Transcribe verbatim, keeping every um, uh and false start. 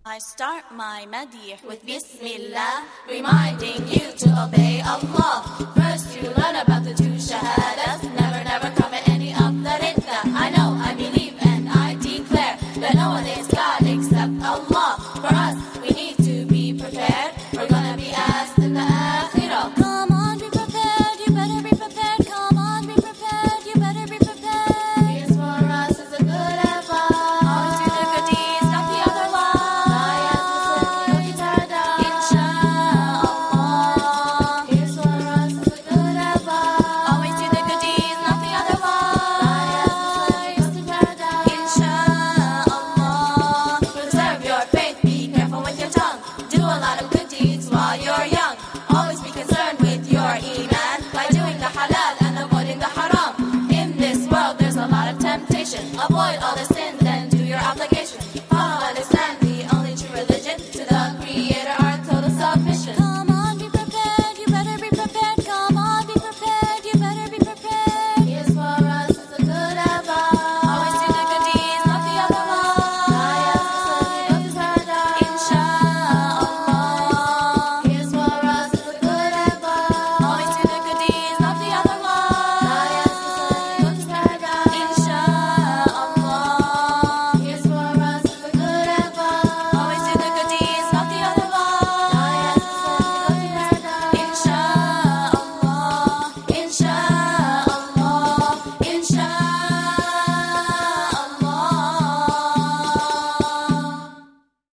I start my madih with Bismillah, reminding you to obey Allah. First you learn about the two shahada.